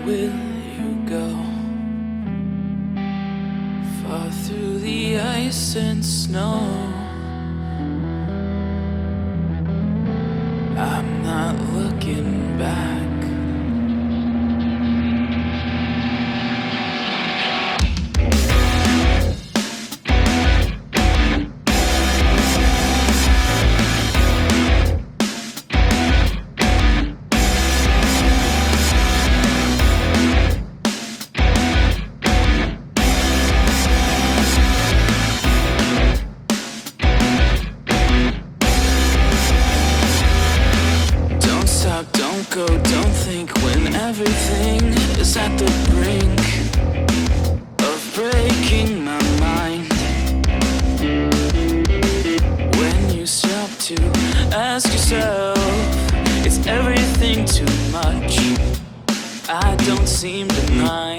will you go? Far through the ice and snow. I'm not looking back. Don't go, don't think when everything is at the brink of breaking my mind. When you stop to ask yourself, is everything too much? I don't seem to mind.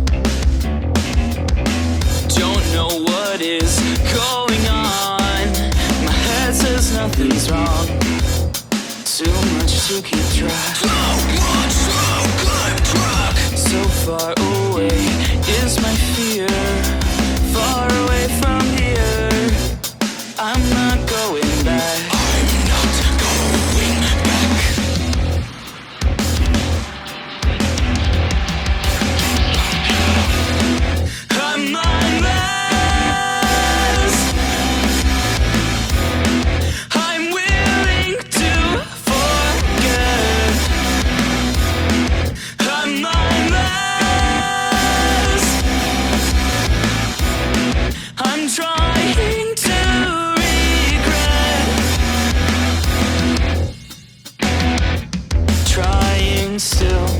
Don't know what is going on. My head says nothing's wrong. Too much to keep track. So far away is my fear. Far away from here. I'm not going back. I'm not going back. I'm on mess. I'm willing to forget. I'm on mess. I'm trying to regret. Trying still.